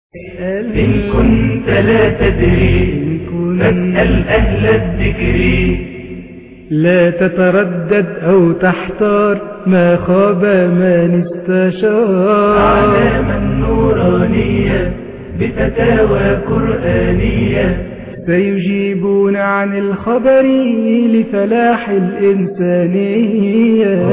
إن كنت لا تدري فاسأل أهل الذكر. لا تتردد أو تحتار، ما خاب من استشار. أعلاما نورانية بفتاوى قرآنية، سيجيبون عن الخبر لفلاح الإنسانية.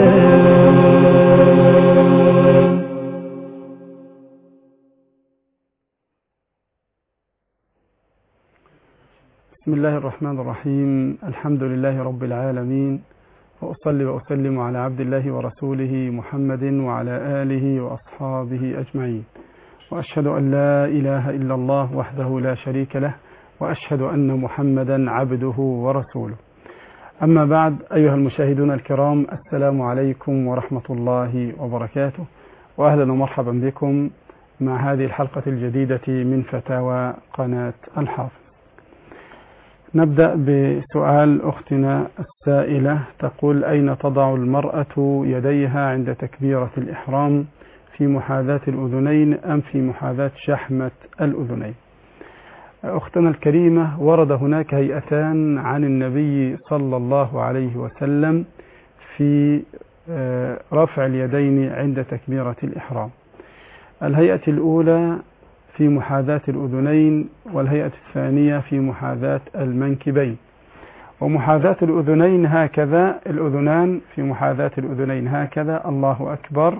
بسم الله الرحمن الرحيم. الحمد لله رب العالمين، وأصلي وأسلم على عبد الله ورسوله محمد وعلى آله وأصحابه أجمعين، وأشهد أن لا إله إلا الله وحده لا شريك له، وأشهد أن محمدا عبده ورسوله. أما بعد، أيها المشاهدون الكرام، السلام عليكم ورحمة الله وبركاته، وأهلا ومرحبا بكم مع هذه الحلقة الجديدة من فتاوى قناة الحافظ. نبدأ بسؤال أختنا السائلة، تقول: أين تضع المرأة يديها عند تكبيرة الإحرام؟ في محاذاة الأذنين أم في محاذاة شحمة الأذنين؟ أختنا الكريمة، ورد هناك هيئتان عن النبي صلى الله عليه وسلم في رفع اليدين عند تكبيرة الإحرام. الهيئة الأولى في محاذاة الأذنين، والهيئة الثانية في محاذاة المنكبين. ومحاذاة الأذنين هكذا، الأذنان في محاذاة الأذنين هكذا، الله أكبر،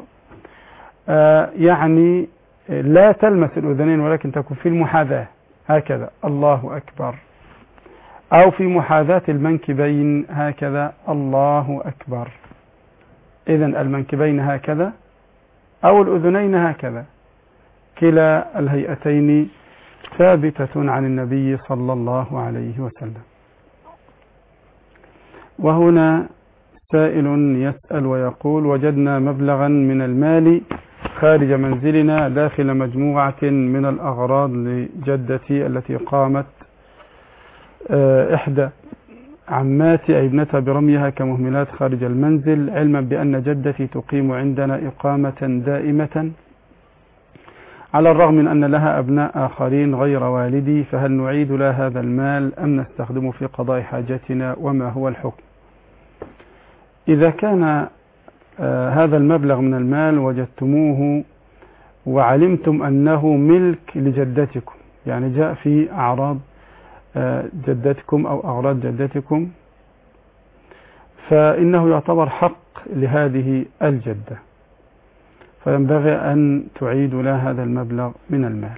يعني لا تلمس الأذنين ولكن تكون في المحاذاة هكذا، الله أكبر. أو في محاذاة المنكبين هكذا، الله أكبر. إذن المنكبين هكذا أو الأذنين هكذا، كلا الهيئتين ثابتة عن النبي صلى الله عليه وسلم. وهنا سائل يسأل ويقول: وجدنا مبلغا من المال خارج منزلنا داخل مجموعة من الأغراض لجدتي التي قامت إحدى عماتي أي ابنتها برميها كمهملات خارج المنزل، علما بأن جدتي تقيم عندنا إقامة دائمة، على الرغم من أن لها أبناء آخرين غير والدي، فهل نعيد لها هذا المال أم نستخدمه في قضاء حاجتنا، وما هو الحكم؟ إذا كان هذا المبلغ من المال وجدتموه وعلمتم أنه ملك لجدتكم، يعني جاء في أعراض جدتكم أو أغراض جدتكم، فإنه يعتبر حق لهذه الجدة، فينبغي أن تعيدوا لها هذا المبلغ من المال.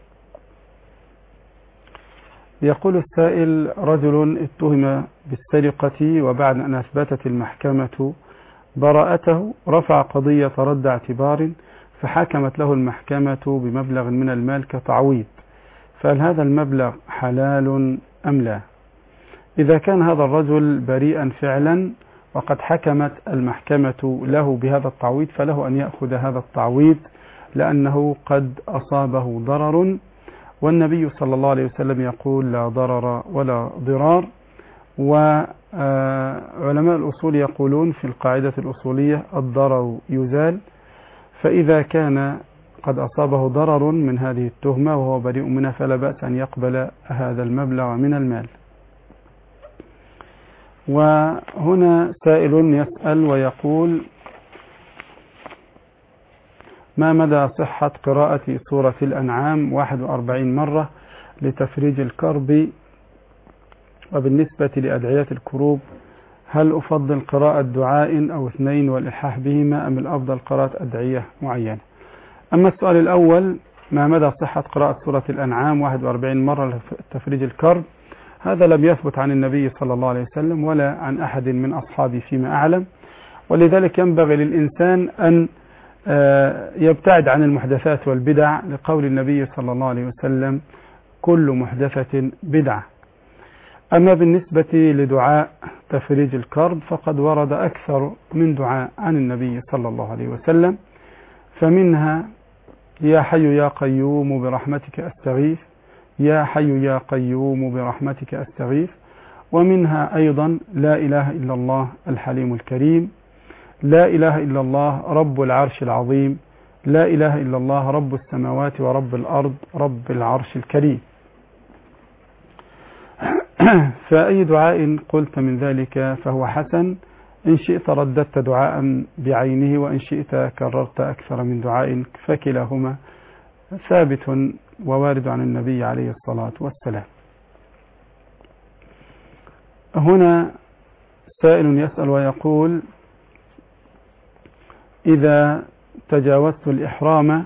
يقول السائل: رجل اتهم بالسرقة، وبعد أن أثبتت المحكمة براءته رفع قضية رد اعتبار، فحكمت له المحكمة بمبلغ من المال كتعويض، فهل هذا المبلغ حلال أم لا؟ إذا كان هذا الرجل بريئا فعلا وقد حكمت المحكمة له بهذا التعويض، فله أن يأخذ هذا التعويض، لأنه قد أصابه ضرر، والنبي صلى الله عليه وسلم يقول: لا ضرر ولا ضرار. وعلماء الأصول يقولون في القاعدة الأصولية: الضرر يزال. فإذا كان قد أصابه ضرر من هذه التهمة وهو بريء منها، فلا بأس أن يقبل هذا المبلغ من المال. وهنا سائل يسأل ويقول: ما مدى صحة قراءة سورة الأنعام 41 مرة لتفريج الكرب؟ وبالنسبة لأدعية الكروب، هل أفضل قراءة دعاء أو 2 والإلحاح بهما، أم الأفضل قراءة أدعية معينة؟ أما السؤال الأول، ما مدى صحة قراءة سورة الأنعام 41 مرة لتفريج الكرب، هذا لم يثبت عن النبي صلى الله عليه وسلم ولا عن أحد من أصحابه فيما أعلم، ولذلك ينبغي للإنسان أن يبتعد عن المحدثات والبدع، لقول النبي صلى الله عليه وسلم: كل محدثة بدعة. أما بالنسبة لدعاء تفريج الكرب، فقد ورد أكثر من دعاء عن النبي صلى الله عليه وسلم، فمنها: يا حي يا قيوم برحمتك أستغيث، يا حي يا قيوم برحمتك أستغيث. ومنها أيضا: لا إله إلا الله الحليم الكريم، لا إله إلا الله رب العرش العظيم، لا إله إلا الله رب السماوات ورب الأرض رب العرش الكريم. فأي دعاء قلت من ذلك فهو حسن، إن شئت رددت دعاء بعينه، وإن شئت كررت أكثر من دعاء، فكلاهما ثابت ووارد عن النبي عليه الصلاة والسلام. هنا سائل يسأل ويقول: إذا تجاوزت الإحرام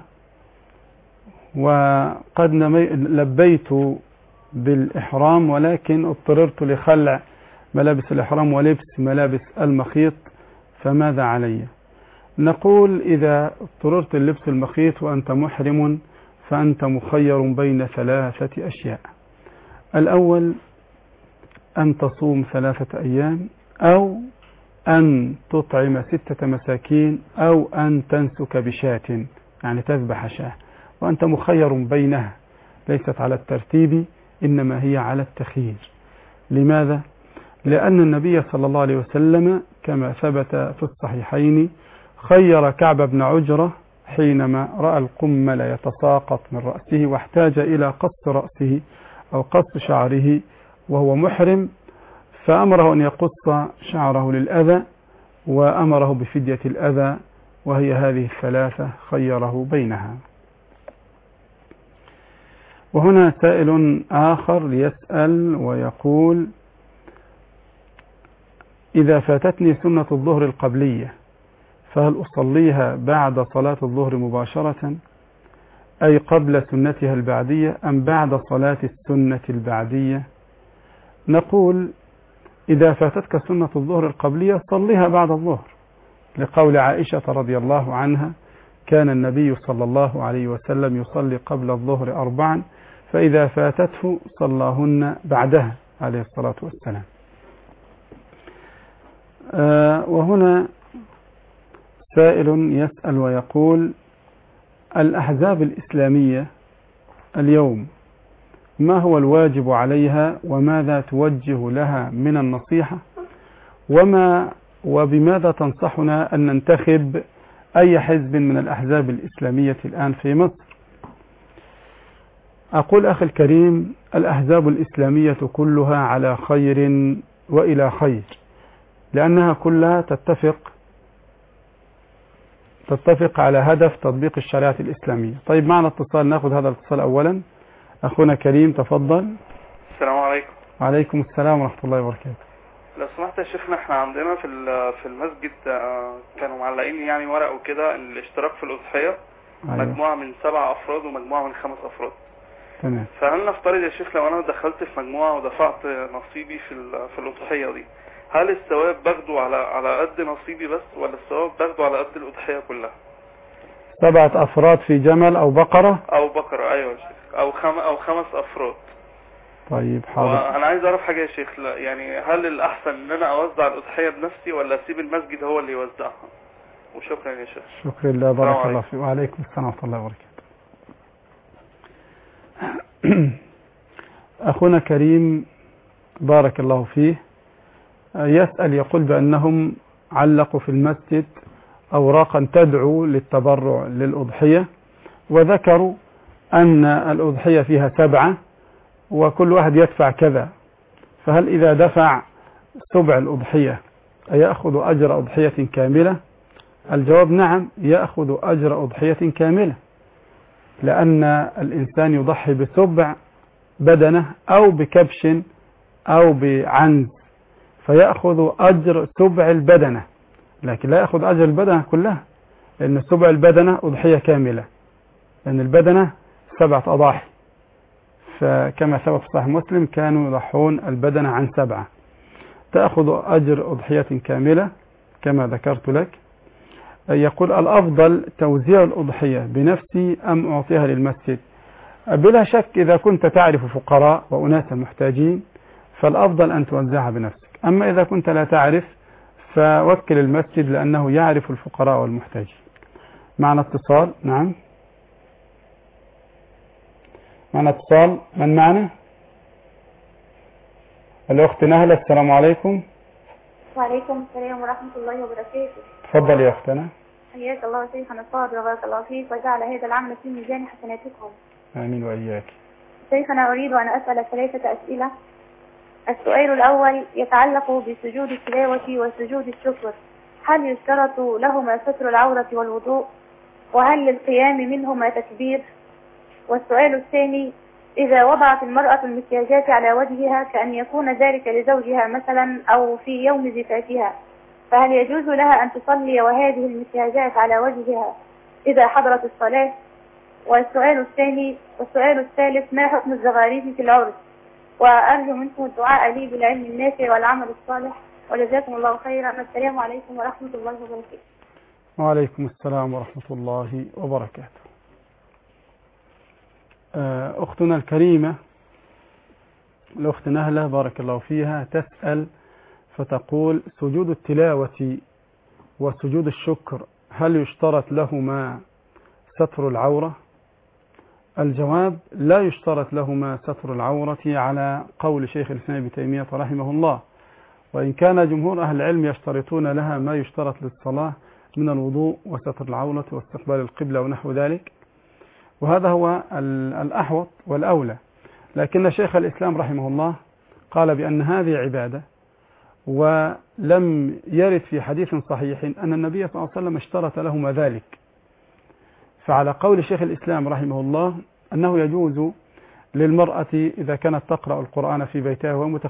وقد لبيت بالإحرام ولكن اضطررت لخلع ملابس الإحرام ولبس ملابس المخيط، فماذا علي؟ نقول: إذا اضطررت للبس المخيط وأنت محرم فأنت مخير بين 3 أشياء. الأول أن تصوم 3 أيام، أو أن تطعم 6 مساكين، أو أن تنسك بشاة، يعني تذبح شاة، وأنت مخير بينها، ليست على الترتيب إنما هي على التخيير. لماذا؟ لأن النبي صلى الله عليه وسلم كما ثبت في الصحيحين خير كعب بن عجرة حينما رأى القمل يتساقط من رأسه واحتاج إلى قص رأسه أو قص شعره وهو محرم، فأمره أن يقص شعره للأذى، وأمره بفدية الأذى، وهي هذه 3 خيره بينها. وهنا سائل آخر يسأل ويقول: إذا فاتتني سنة الظهر القبلية فهل أصليها بعد صلاة الظهر مباشرة، أي قبل سنتها البعدية، أم بعد صلاة السنة البعدية؟ نقول: إذا فاتتك سنة الظهر القبلية صليها بعد الظهر، لقول عائشة رضي الله عنها: كان النبي صلى الله عليه وسلم يصلي قبل الظهر 4، فإذا فاتته صلاهن بعدها عليه الصلاة والسلام. وهنا سائل يسأل ويقول: الأحزاب الإسلامية اليوم ما هو الواجب عليها، وماذا توجه لها من النصيحة، وبماذا تنصحنا أن ننتخب أي حزب من الأحزاب الإسلامية الآن في مصر؟ أقول أخي الكريم: الأحزاب الإسلامية كلها على خير وإلى خير، لأنها كلها تتفق على هدف تطبيق الشريعة الإسلامية. طيب معنا اتصال، نأخذ هذا الاتصال أولا. أخونا كريم تفضل. السلام عليكم. وعليكم السلام ورحمة الله وبركاته. لو سمحت يا شيخنا، احنا عندنا في المسجد كانوا معلقين يعني ورق وكده الاشتراك في الأضحية. أيوة. مجموعة من 7 أفراد ومجموعة من 5 أفراد. تمام. فهل نفترض يا شيخ لو أنا دخلت في مجموعة ودفعت نصيبي في الأضحية دي، هل الثواب باخده على قد نصيبي بس، ولا الثواب باخده على قد الأضحية كلها؟ 7 أفراد في جمل أو بقرة؟ أو بقرة، أيوة يا شيخ، أو 5 أفراد. طيب حاضر. أنا عايز أعرف حاجة يا شيخ، يعني هل الأحسن إن أنا أوزع الأضحية بنفسي، ولا أسيب المسجد هو اللي يوزعها؟ وشكرا يا شيخ. شكرا لله، بارك الله فيك. وعليكم السلام ورحمة الله وبركاته. أخونا كريم بارك الله فيه يسأل، يقول بأنهم علقوا في المسجد أوراقا تدعو للتبرع للأضحية، وذكروا أن الأضحية فيها 7 وكل واحد يدفع كذا، فهل إذا دفع سبع الأضحية يأخذ أجر أضحية كاملة؟ الجواب نعم، يأخذ أجر أضحية كاملة، لأن الإنسان يضحي بسبع بدنه أو بكبش أو بعنز، فيأخذ أجر سبع البدنة، لكن لا يأخذ أجر البدنة كلها، لأن سبع البدنة أضحية كاملة، لأن البدنة 7 أضاحي، فكما ثبت في صحيح مسلم كانوا يضحون البدنة عن 7، تأخذ أجر أضحية كاملة كما ذكرت لك. يقول: الأفضل توزيع الأضحية بنفسي أم أعطيها للمسجد؟ بلا شك إذا كنت تعرف فقراء وأناسا محتاجين فالأفضل أن توزعها بنفسك، أما إذا كنت لا تعرف فوكل المسجد لأنه يعرف الفقراء والمحتاجين. معنا اتصال. نعم معنا اتصال. من معنا؟ الأخت نهلة. السلام عليكم. وعليكم السلام ورحمة الله وبركاته. تفضل يا أختنا. حياك الله شيخنا الفاضل وبارك الله فيك وجعل هذا العمل في ميزان حسناتكم. آمين وإياك. شيخنا أريد أن أسأل 3 أسئلة. السؤال الأول يتعلق بسجود التلاوة وسجود الشكر، هل يشترط لهما ستر العورة والوضوء؟ وهل للقيام منهما تكبير؟ والسؤال الثاني، إذا وضعت المرأة المكياجات على وجهها كأن يكون ذلك لزوجها مثلا أو في يوم زفافها، فهل يجوز لها أن تصلي وهذه المكياجات على وجهها إذا حضرت الصلاة؟ والسؤال الثالث، ما حكم الزغاريد في العرس؟ وأرجو منكم الدعاء لي بالعلم النافع والعمل الصالح، وجزاكم الله خيرا. السلام عليكم ورحمة الله وبركاته. وعليكم السلام ورحمة الله وبركاته. أختنا الكريمة الأخت نهلة بارك الله فيها تسأل فتقول: سجود التلاوة وسجود الشكر هل يشترط لهما ستر العورة؟ الجواب: لا يشترط لهما ستر العورة على قول شيخ الإسلام ابن تيمية رحمه الله، وإن كان جمهور أهل العلم يشترطون لها ما يشترط للصلاة من الوضوء وستر العورة واستقبال القبلة ونحو ذلك، وهذا هو الأحوط والأولى. لكن شيخ الإسلام رحمه الله قال بأن هذه عبادة، ولم يرد في حديث صحيح أن النبي صلى الله عليه وسلم اشترط لهما ذلك. فعلى قول شيخ الإسلام رحمه الله أنه يجوز للمرأة إذا كانت تقرأ القرآن في بيتها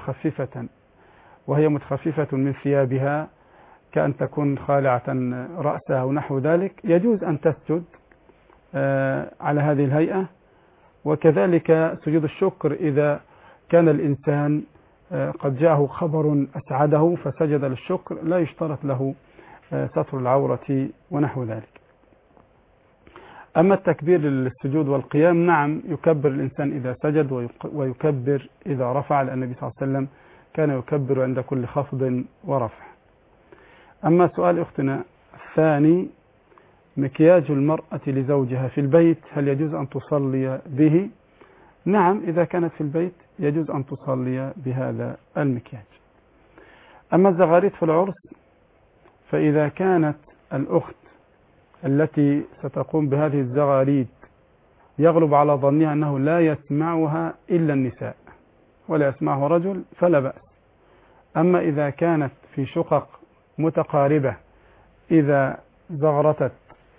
وهي متخففة من ثيابها كأن تكون خالعة رأسها ونحو ذلك، يجوز أن تسجد على هذه الهيئة. وكذلك سجود الشكر إذا كان الإنسان قد جاءه خبر أسعده فسجد للشكر، لا يشترط له ستر العورة ونحو ذلك. أما التكبير للسجود والقيام، نعم يكبر الإنسان إذا سجد ويكبر إذا رفع، لأن النبي صلى الله عليه وسلم كان يكبر عند كل خفض ورفع. أما سؤال أختنا الثاني، مكياج المرأة لزوجها في البيت هل يجوز أن تصلي به؟ نعم، إذا كانت في البيت يجوز أن تصلي بهذا المكياج. أما الزغاريد في العرس، فإذا كانت الأخت التي ستقوم بهذه الزغاريد يغلب على ظنها أنه لا يسمعها إلا النساء ولا يسمعه رجل فلا بأس. أما إذا كانت في شقق متقاربة، إذا زغرتت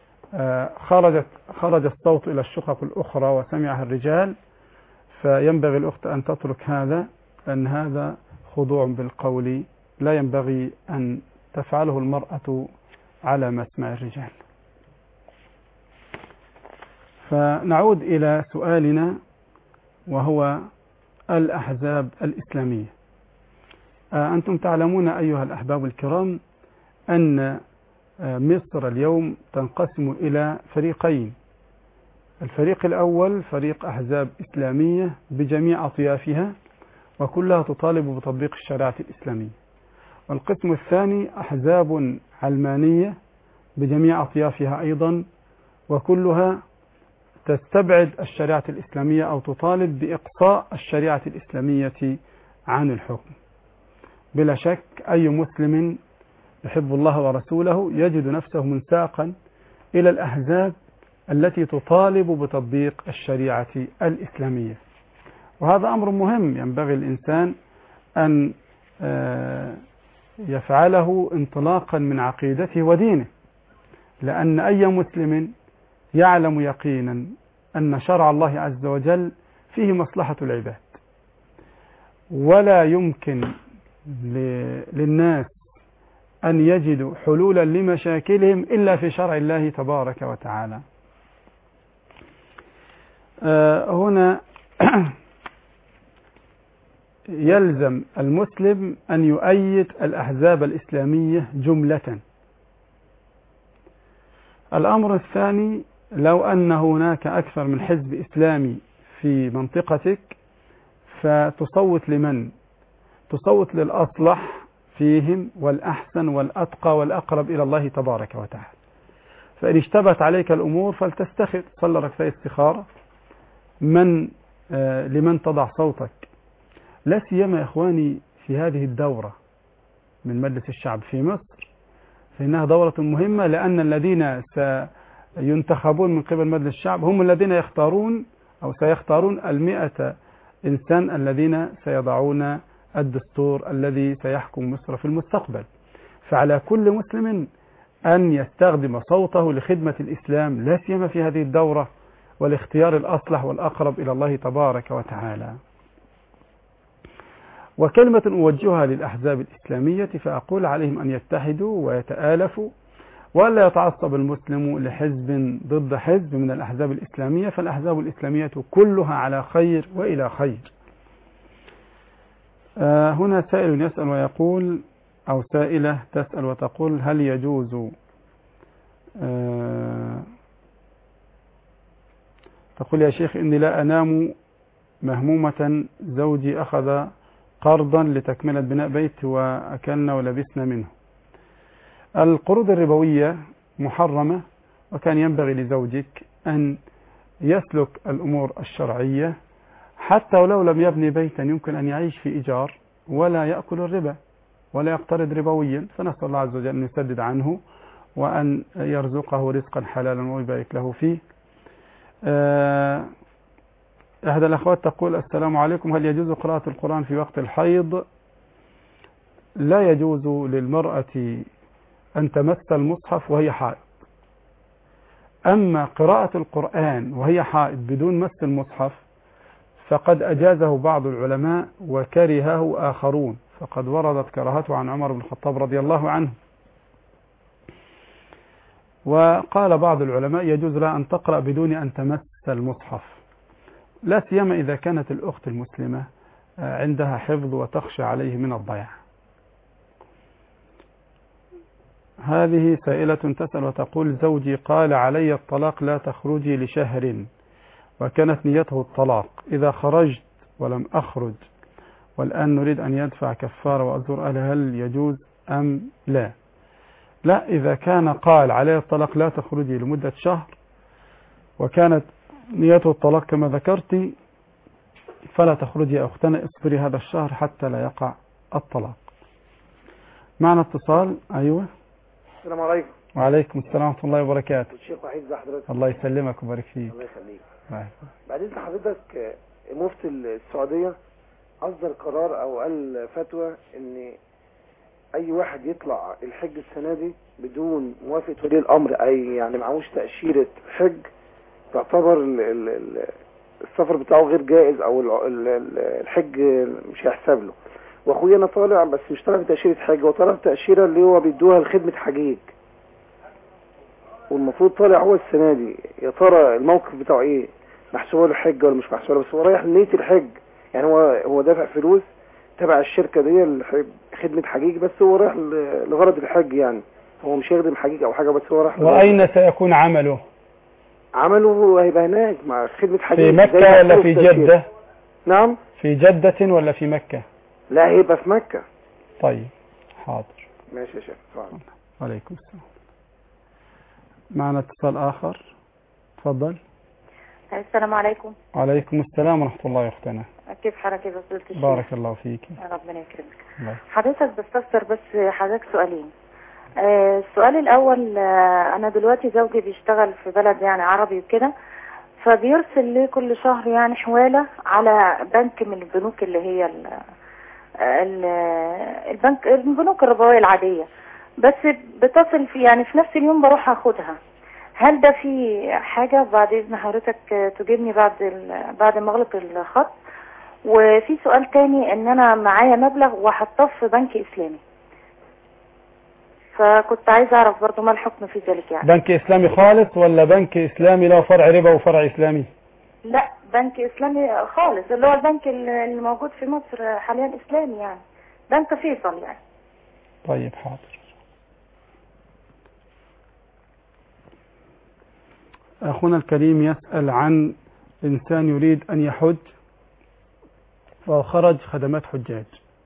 خرج الصوت إلى الشقق الأخرى وسمعها الرجال، فينبغي الأخت أن تترك هذا، لأن هذا خضوع بالقول، لا ينبغي أن تفعله المرأة على مسمع الرجال. فنعود إلى سؤالنا وهو الأحزاب الإسلامية. أنتم تعلمون أيها الأحباب الكرام أن مصر اليوم تنقسم إلى فريقين. الفريق الأول فريق أحزاب إسلامية بجميع أطيافها وكلها تطالب بتطبيق الشريعة الإسلامية، والقسم الثاني أحزاب علمانية بجميع أطيافها أيضا وكلها تستبعد الشريعة الإسلامية أو تطالب بإقصاء الشريعة الإسلامية عن الحكم. بلا شك أي مسلم يحب الله ورسوله يجد نفسه منساقا إلى الأحزاب التي تطالب بتطبيق الشريعة الإسلامية، وهذا أمر مهم ينبغي الإنسان أن يفعله انطلاقا من عقيدته ودينه، لأن أي مسلم يعلم يقينا أن شرع الله عز وجل فيه مصلحة العباد، ولا يمكن للناس أن يجدوا حلولا لمشاكلهم إلا في شرع الله تبارك وتعالى. هنا يلزم المسلم أن يؤيد الأحزاب الإسلامية جملة. الأمر الثاني، لو أن هناك أكثر من حزب إسلامي في منطقتك فتصوت لمن؟ تصوت للأصلح فيهم والأحسن والأتقى والأقرب إلى الله تبارك وتعالى. فإن اشتبت عليك الأمور فلتستخر، صلى ركعتي استخارة لمن تضع صوتك، لا سيما يا إخواني في هذه الدورة من مجلس الشعب في مصر، فإنها دورة مهمة، لأن الذين سينتخبون من قبل مجلس الشعب هم الذين يختارون أو سيختارون 100 إنسان الذين سيضعون الدستور الذي سيحكم مصر في المستقبل. فعلى كل مسلم أن يستخدم صوته لخدمة الإسلام، لا سيما في هذه الدورة، والاختيار الأصلح والأقرب إلى الله تبارك وتعالى. وكلمة أوجهها للأحزاب الإسلامية فأقول عليهم أن يتحدوا ويتآلفوا، ولا يتعصب المسلم لحزب ضد حزب من الأحزاب الإسلامية، فالأحزاب الإسلامية كلها على خير وإلى خير. هنا سائل يسأل ويقول، أو سائلة تسأل وتقول: هل يجوز تقول: يا شيخ إني لا أنام مهمومة، زوجي أخذ قرضا لتكملة بناء بيت وأكلنا ولبسنا منه. القروض الربوية محرمة، وكان ينبغي لزوجك أن يسلك الأمور الشرعية، حتى ولو لم يبني بيتا يمكن أن يعيش في إيجار ولا يأكل الربا ولا يقترض ربويا، فنسأل الله عز وجل أن يسدد عنه وأن يرزقه رزقا حلالا ويبارك له فيه. أحد الأخوات تقول: السلام عليكم، هل يجوز قراءة القرآن في وقت الحيض؟ لا يجوز للمرأة أن تمس المصحف وهي حائض. أما قراءة القرآن وهي حائض بدون مس المصحف فقد أجازه بعض العلماء وكرهه آخرون، فقد وردت كراهته عن عمر بن الخطاب رضي الله عنه. وقال بعض العلماء يجوز لها أن تقرأ بدون أن تمس المصحف، لا سيما إذا كانت الأخت المسلمة عندها حفظ وتخشى عليه من الضياع. هذه سائلة تسأل وتقول: زوجي قال علي الطلاق لا تخرجي لشهر، وكانت نيته الطلاق، إذا خرجت ولم أخرج والآن نريد أن يدفع كفارة وأزور أهله، هل يجوز أم لا؟ لا، إذا كان قال علي الطلاق لا تخرجي لمدة شهر وكانت نيته الطلاق كما ذكرت، فلا تخرجي يا أختنا، اصبري هذا الشهر حتى لا يقع الطلاق. معنا اتصال. أيوة. السلام عليكم. وعليكم السلام ورحمة الله وبركاته. الشيخ وحيد، ازي حضرتك؟ الله يسلمك ويبارك فيك. الله يخليك. بعدين حضرتك مفتي السعودية أصدر قرار أو قال فتوى إن أي واحد يطلع الحج السنة دي بدون موافقة ولي الأمر، أي يعني معهوش تأشيرة حج، تعتبر السفر بتاعه غير جائز، أو الحج مش هيحسب له. واخويا انا طالع بس مش طالع بتأشيرة حج، وطالع بتأشيرة اللي هو بيدوها لخدمة حجيج، والمفروض طالع هو السنة دي. يا ترى الموقف بتاعه ايه؟ محسوبه له حج ولا مش محسوبه له؟ بس هو رايح لنية الحج، يعني هو دافع فلوس تبع الشركة دي خدمة حجيج، بس هو رايح لغرض الحج، يعني هو مش هيخدم حجيج او حاجة، بس هو رايح. وأين سيكون عمله؟ عمله هيبقى هناك مع خدمة حجيج. في مكة ولا في جدة؟ نعم، في جدة ولا في مكة؟ لا، هيبقى في مكة. طيب حاضر. ماشي يا شيخ. وعليكم السلام. معنا اتصال آخر، تفضل. السلام عليكم. وعليكم السلام ورحمة الله يا أختنا. كيف حالك يا فضيلة الشيخ؟ بارك الله فيك. ربنا يكرمك. الله. حضرتك بستفسر بس حضرتك سؤالين. السؤال الأول، أنا دلوقتي زوجي بيشتغل في بلد يعني عربي وكده، فبيرسل لي كل شهر يعني حوالة على بنك من البنوك اللي هي البنوك الربوية العادية، بس بتصل في يعني في نفس اليوم بروح أخدها. هل ده في حاجة؟ بعد إذن حضرتك تجيبني بعد ما أغلق الخط. وفي سؤال تاني، إن أنا معايا مبلغ وحطاه في بنك إسلامي، فكنت عايز أعرف برضو ما الحكم في ذلك. يعني بنك إسلامي خالص ولا بنك إسلامي له فرع ربا وفرع إسلامي؟ لا، بنك إسلامي خالص، اللي هو البنك اللي موجود في مصر حاليا إسلامي، يعني بنك فيصل يعني. طيب حاضر. أخونا الكريم يسأل عن إنسان يريد أن يحج وخرج خدمات حجاج.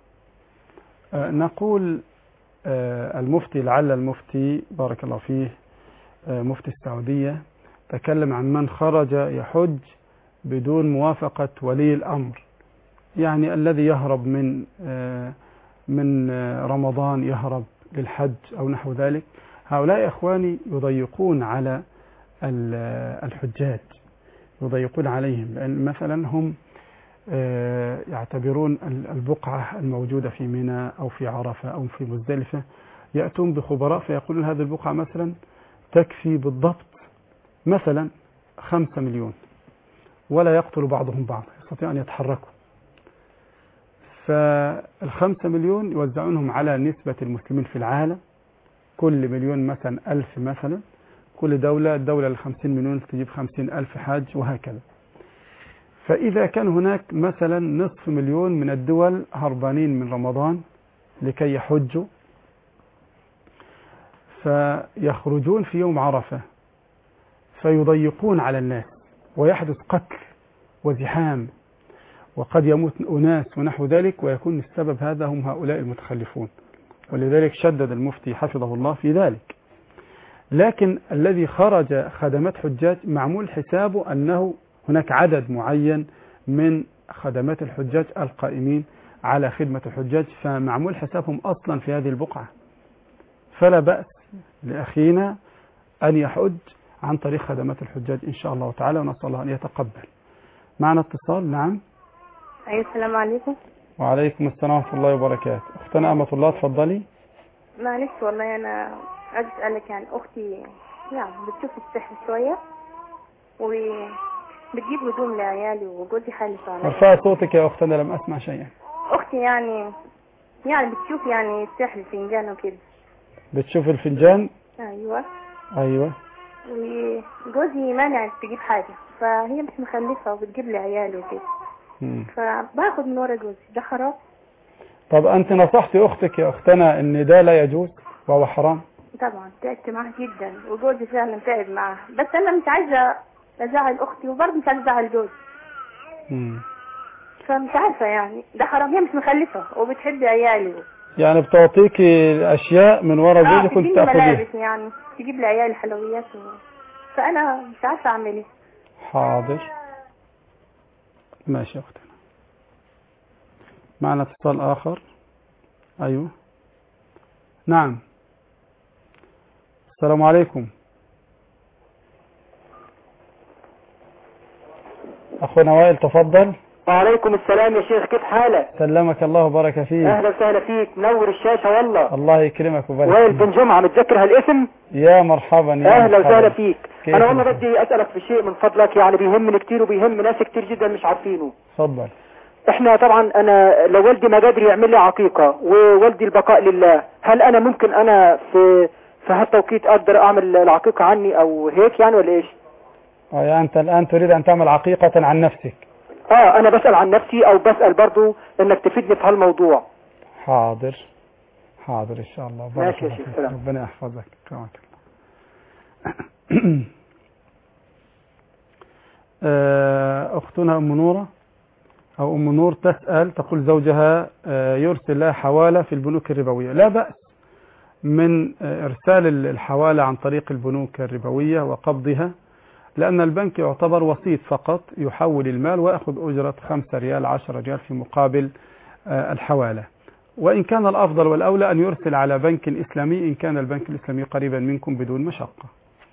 نقول المفتي، لعل المفتي بارك الله فيه مفتي السعودية تكلم عن من خرج يحج بدون موافقة ولي الأمر، يعني الذي يهرب من رمضان، يهرب للحج أو نحو ذلك، هؤلاء إخواني يضيقون على الحجاج، يضيقون عليهم، لأن مثلا هم يعتبرون البقعة الموجودة في منى أو في عرفة أو في مزدلفة، يأتون بخبراء فيقولون هذه البقعة مثلا تكفي بالضبط مثلا 5 مليون، ولا يقتل بعضهم بعض، يستطيع أن يتحركوا. فال5 مليون يوزعونهم على نسبة المسلمين في العالم، كل مليون مثلا 1000 مثلا، كل الدولة 50 مليون تجيب 50,000 حاج وهكذا. فإذا كان هناك مثلا 500,000 من الدول هربانين من رمضان لكي يحجوا، فيخرجون في يوم عرفة فيضيقون على الناس ويحدث قتل وزحام وقد يموت أناس ونحو ذلك، ويكون السبب هذا هم هؤلاء المتخلفون، ولذلك شدد المفتي حفظه الله في ذلك. لكن الذي خرج خدمات حجاج معمول حسابه أنه هناك عدد معين من خدمات الحجاج القائمين على خدمة الحجاج، فمعمول حسابهم أصلا في هذه البقعة، فلا بأس لأخينا أن يحج عن طريق خدمات الحجاج إن شاء الله تعالى، ونسأل الله أن يتقبل. معنا اتصال. نعم. أيوة، السلام عليكم. وعليكم السلام ورحمة الله وبركاته. أختنا أمة الله، تفضلي. معلش والله أنا عايز أسألك، يعني أختي يعني بتشوف السحر شوية وبتجيب هدوم لعيالي وجوزي حالف عليا. ارفعي صوتك يا أختنا، لم أسمع شيئا. أختي يعني بتشوف يعني السحر الفنجان وكده. بتشوف الفنجان؟ أيوة. أيوة. وجوزي مانع تجيب حاجة، فهي مش مخلفة وبتجيب لي عيالي وكده، فباخد من ورا جوزي. ده حرام؟ طب أنت نصحتي أختك يا أختنا إن ده لا يجوز وهو حرام؟ طبعا تعبت معاه جدا، وجوزي فعلا تعب معاه، بس أنا مش عايزة أزعل أختي وبرضه مش عايزة أزعل جوزي. فمش عارفة يعني ده حرام، هي مش مخلفة وبتحب عيالي. يعني بتعطيكي أشياء من ورا جوزك كنت تأخذيها؟ ملابس يعني، تجيب لي عيالي حلويات فأنا مش عارفة أعمل إيه. حاضر، ماشي يا أختنا. معنا اتصال آخر. أيوه. نعم. السلام عليكم. أخونا وائل، تفضل. وعليكم السلام يا شيخ، كيف حالك؟ سلمك الله وبارك فيك. اهلا وسهلا فيك، منور الشاشه والله. الله يكرمك ويبارك فيك. وائل بن جمعه، متذكر هالاسم؟ يا مرحبا يا اهلا وسهلا فيك. انا والله مرحبا. بدي اسالك في شيء من فضلك، يعني بيهمني كثير وبيهم ناس كثير جدا مش عارفينه. تفضل. احنا طبعا انا لو والدي ما قادر يعمل لي عقيقه ووالدي البقاء لله، هل انا ممكن انا في هالتوقيت اقدر اعمل العقيقه عني او هيك يعني ولا ايش؟ يعني انت الان تريد ان تعمل عقيقه عن نفسك؟ انا بسأل عن نفسي او بسأل برضو انك تفيدني في هالموضوع. حاضر حاضر ان شاء الله. ماشي يا شيخ، سلام. ربنا يحفظك. كرمك الله. اختنا ام نوره او ام نور تسأل، تقول زوجها يرسل لها حوالة في البنوك الربوية. لا بأس من ارسال الحوالة عن طريق البنوك الربوية وقبضها، لأن البنك يعتبر وسيط فقط، يحول المال ويأخذ أجرة 5 ريال 10 ريال في مقابل الحوالة. وإن كان الأفضل والأولى أن يرسل على بنك إسلامي إن كان البنك الإسلامي قريبا منكم بدون مشقة.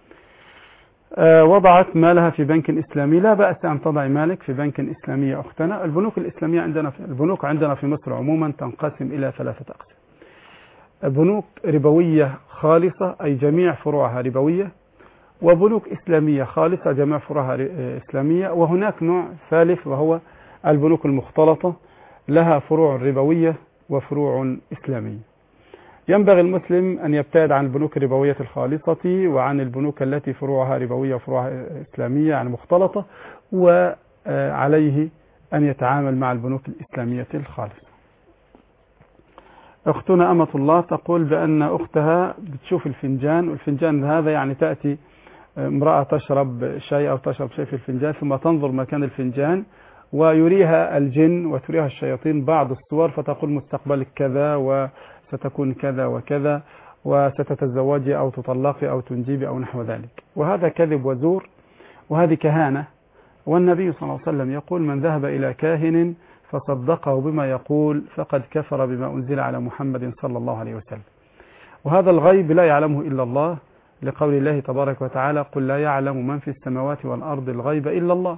وضعت مالها في بنك إسلامي، لا بأس أن تضع مالك في بنك إسلامي يا أختنا. البنوك الإسلامية البنوك عندنا في مصر عموما تنقسم إلى 3 أقسام: بنوك ربوية خالصة أي جميع فروعها ربوية، وبنوك إسلامية خالصة جميع فروعها إسلامية، وهناك نوع ثالث وهو البنوك المختلطة لها فروع ربوية وفروع إسلامية. ينبغي المسلم أن يبتعد عن البنوك الربوية الخالصة وعن البنوك التي فروعها ربوية وفروعها إسلامية يعني مختلطة، وعليه أن يتعامل مع البنوك الإسلامية الخالصة. أختنا أمة الله تقول بأن أختها بتشوف الفنجان، والفنجان هذا يعني تأتي امرأة تشرب شيء أو تشرب شيء في الفنجان، ثم تنظر مكان الفنجان ويريها الجن وتريها الشياطين بعض الصور، فتقول مستقبلك كذا وستكون كذا وكذا وستتزوجي أو تطلقي أو تنجبي أو نحو ذلك. وهذا كذب وزور، وهذه كهانة. والنبي صلى الله عليه وسلم يقول: من ذهب إلى كاهن فصدقه بما يقول فقد كفر بما أنزل على محمد صلى الله عليه وسلم. وهذا الغيب لا يعلمه إلا الله، لقول الله تبارك وتعالى قل لا يعلم من في السماوات والأرض الغيب إلا الله.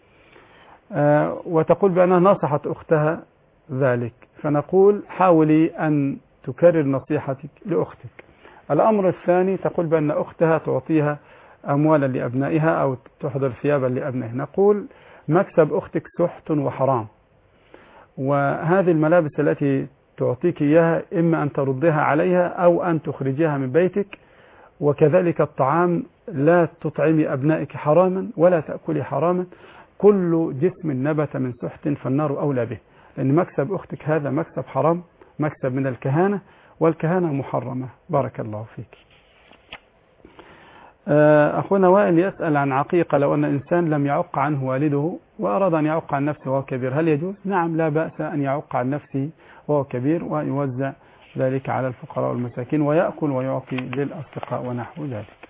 وتقول بأنها نصحت أختها ذلك، فنقول حاولي أن تكرر نصيحتك لأختك. الأمر الثاني تقول بأن أختها تعطيها أموالا لأبنائها أو تحضر ثيابا لأبنائها. نقول مكسب أختك سحت وحرام، وهذه الملابس التي تعطيك إياها إما أن تردها عليها أو أن تخرجيها من بيتك. وكذلك الطعام، لا تطعمي أبنائك حراما ولا تأكلي حراما. كل جسم نبت من سحت فالنار أولى به، لأن مكسب أختك هذا مكسب حرام، مكسب من الكهانة، والكهانة محرمة. بارك الله فيك. أخونا وائل يسأل عن عقيقة لو أن إنسان لم يعق عنه والده وأراد أن يعق عن نفسه وهو كبير، هل يجوز؟ نعم، لا بأس أن يعق عن نفسه وهو كبير، ويوزع ذلك على الفقراء والمساكين، ويأكل ويعطي للأصدقاء ونحو ذلك.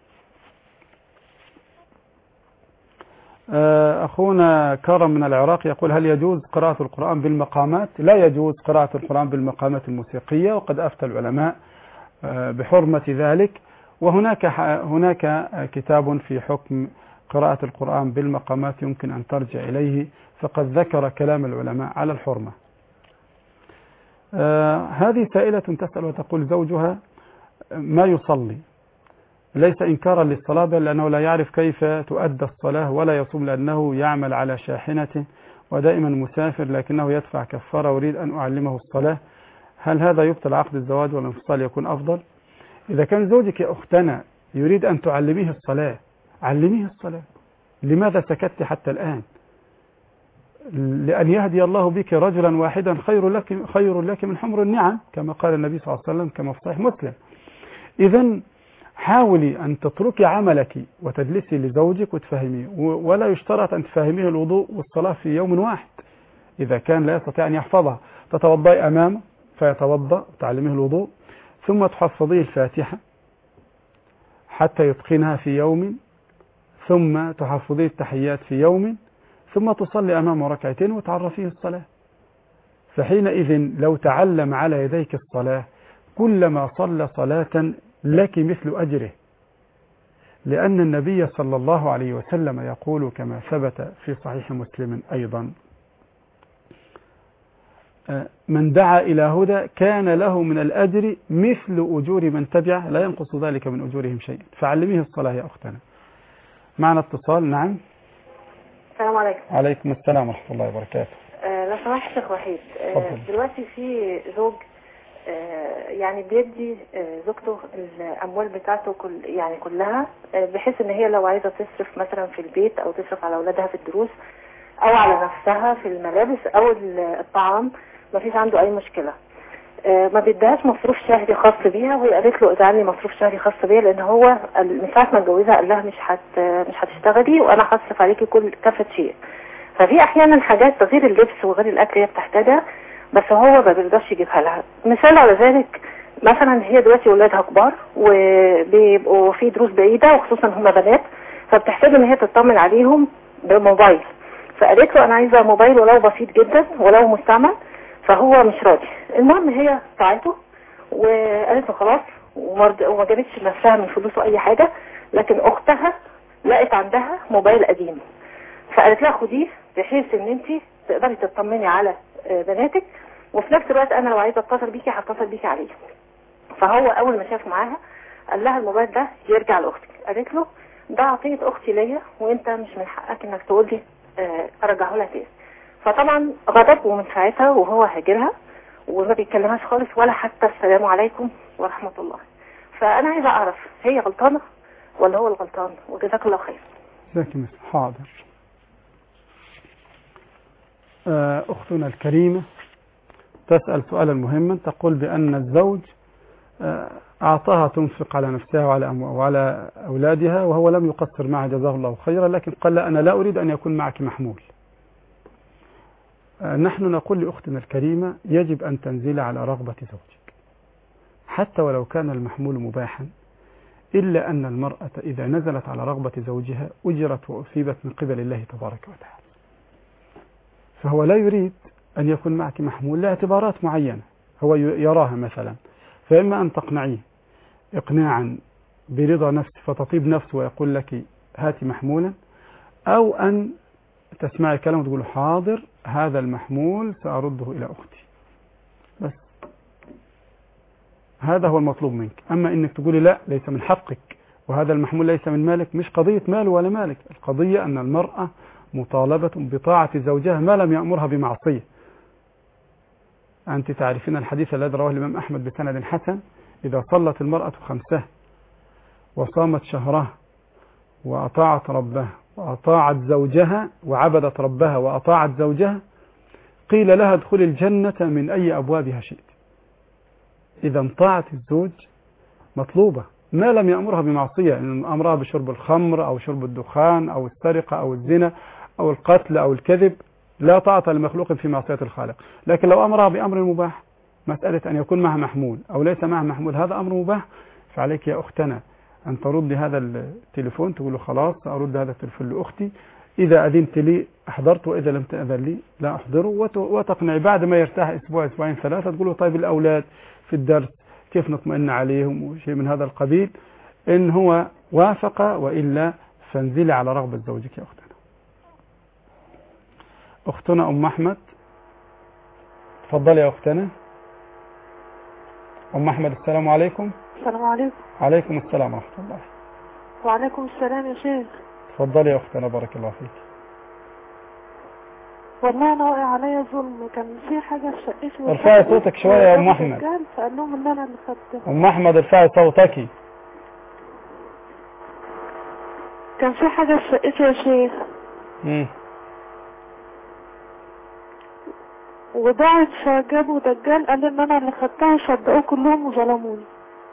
أخونا كرم من العراق يقول هل يجوز قراءة القرآن بالمقامات؟ لا يجوز قراءة القرآن بالمقامات الموسيقية، وقد أفتى العلماء بحرمة ذلك. وهناك كتاب في حكم قراءة القرآن بالمقامات يمكن أن ترجع إليه، فقد ذكر كلام العلماء على الحرمة. هذه سائلة تسأل وتقول زوجها ما يصلي، ليس إنكارا للصلاة بل لأنه لا يعرف كيف تؤدى الصلاة، ولا يصوم لأنه يعمل على شاحنة ودائما مسافر لكنه يدفع كفارة، ويريد أن أعلمه الصلاة. هل هذا يبطل عقد الزواج والانفصال يكون أفضل؟ إذا كان زوجك يا أختنا يريد أن تعلميه الصلاة، علميه الصلاة. لماذا سكت حتى الآن؟ لأن يهدي الله بك رجلا واحدا خير لك من حمر النعم، كما قال النبي صلى الله عليه وسلم كما في صحيح مسلم. إذن حاولي أن تتركي عملك وتجلسي لزوجك وتفهميه، ولا يشترط أن تفهميه الوضوء والصلاة في يوم واحد. إذا كان لا يستطيع أن يحفظها تتوضئي أمامه فيتوضأ وتعلميه الوضوء، ثم تحفظيه الفاتحة حتى يتقنها في يوم، ثم تحفظيه التحيات في يوم، ثم تصلي أمامه ركعتين وتعرفيه الصلاة. فحينئذ لو تعلم على يديك الصلاة كلما صلى صلاة لك مثل أجره، لأن النبي صلى الله عليه وسلم يقول كما ثبت في صحيح مسلم أيضا من دعا إلى هدى كان له من الأجر مثل أجور من تبعه لا ينقص ذلك من أجورهم شيئا. فعلميه الصلاة يا أختنا. معنا اتصال. نعم. السلام عليكم. عليكم السلام ورحمة الله وبركاته. لو سمحت شيخ وحيد، دلوقتي في زوج يعني بيدي زوجته الأموال بتاعته كلها، بحيث ان هي لو عايزة تصرف مثلا في البيت او تصرف على اولادها في الدروس او على نفسها في الملابس او الطعام، ما فيش عنده اي مشكلة. ما بيديهاش مصروف شهري خاص بيها، وهي قالت له اجعل لي مصروف شهري خاص بيا، لان هو من ساعة ما اتجوزها قال لها مش هتشتغلي وانا هصرف عليكي كل كافة شيء. ففي احيانا حاجات غير اللبس وغير الاكل هي بتحتاجها بس هو ما بيرضاش يجيبها لها. مثال على ذلك مثلا هي دلوقتي اولادها كبار وبيبقوا في دروس بعيدة، وخصوصا هم بنات، فبتحتاج ان هي تطمن عليهم بموبايل. فقالت له انا عايزة موبايل ولو بسيط جدا ولو مستعمل، فهو مش راضي. المهم هي ساعته وقالت له خلاص، وما جابتش نفسها من فلوسه اي حاجة، لكن اختها لقت عندها موبايل قديم فقالت لها خديه بحيث ان انت تقدري تطمني على بناتك، وفي نفس الوقت انا لو عايزه اتصل بيكي هتصل بيكي عليه. فهو اول ما شاف معاها قال لها الموبايل ده يرجع لاختك. قالت له ده عطيه اختي ليا وانت مش من حقك انك تقول لي ارجعه لها تاني. فطبعا غضب، ومن ساعتها وهو هاجرها وما بيتكلمهاش خالص ولا حتى السلام عليكم ورحمه الله. فانا عايزه اعرف هي غلطانه ولا هو الغلطان؟ وجزاك الله خير. جزاك الله. حاضر. أختنا الكريمة تسأل سؤالا مهما، تقول بأن الزوج أعطاها تنفق على نفسها وعلى أولادها وهو لم يقصر معها جزاه الله خيرا، لكن قال أنا لا أريد أن يكون معك محمول. نحن نقول لأختنا الكريمة يجب أن تنزل على رغبة زوجك حتى ولو كان المحمول مباحا، إلا أن المرأة إذا نزلت على رغبة زوجها أجرت وأثيبت من قبل الله تبارك وتعالى. فهو لا يريد أن يكون معك محمول لاعتبارات معينة هو يراها مثلا، فإما أن تقنعيه إقناعا برضا نفس فتطيب نفسه ويقول لك هاتي محمولا، أو أن تسمعي كلام وتقول حاضر هذا المحمول سأرده إلى أختي، بس هذا هو المطلوب منك. أما إنك تقولي لا ليس من حقك وهذا المحمول ليس من مالك، مش قضية مال ولا مالك، القضية أن المرأة مطالبة بطاعة زوجها ما لم يأمرها بمعصية. أنت تعرفين الحديث الذي رواه الإمام أحمد بسند حسن: إذا صلت المرأة خمسها وصامت شهرها وأطاعت ربها وأطاعت زوجها وعبدت ربها وأطاعت زوجها قيل لها ادخل الجنة من أي أبوابها شئت. إذا طاعة الزوج مطلوبة ما لم يأمرها بمعصية، إن أمرها بشرب الخمر أو شرب الدخان أو السرقة أو الزنا أو القتل أو الكذب، لا طاعة لمخلوق في معصية الخالق. لكن لو أمرها بأمر مباح، مسألة أن يكون معها محمول أو ليس معها محمول، هذا أمر مباح، فعليك يا أختنا أن ترد هذا التليفون، تقول له خلاص أرد هذا التليفون لأختي، إذا أذنت لي أحضرت وإذا لم تأذن لي لا أحضره، وتقنعي بعد ما يرتاح أسبوع أسبوعين ثلاثة تقول له طيب الأولاد في الدرس كيف نطمئن عليهم وشيء من هذا القبيل. إن هو وافق وإلا فانزلي على رغبة زوجك يا أختنا. أختنا أم أحمد، تفضلي يا أختنا. أم أحمد السلام عليكم. السلام عليكم. عليكم السلام ورحمة الله. وعليكم السلام يا شيخ. تفضلي يا أختنا بارك الله فيك. والله أنا واقع عليا ظلم، كان في حاجة في شقتي. ارفعي صوتك شوية يا أم أحمد. فقال لهم إن أنا اللي خدتها. أم أحمد ارفعي صوتك. كان في حاجة في شقتي يا شيخ. وضاعت، فجابوا دجال قال ان انا اللي خدتها، صدقوه كلهم وظلموني.